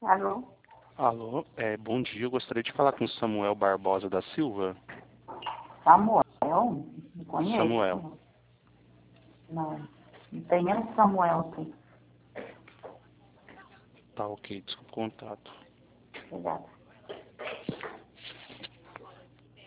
Alô? Alô, bom dia. Eu gostaria de falar com Samuel Barbosa da Silva. Samuel? Não Samuel. conheço. Não tem nenhum Samuel aqui. Tá ok, desculpa o contato. Obrigada.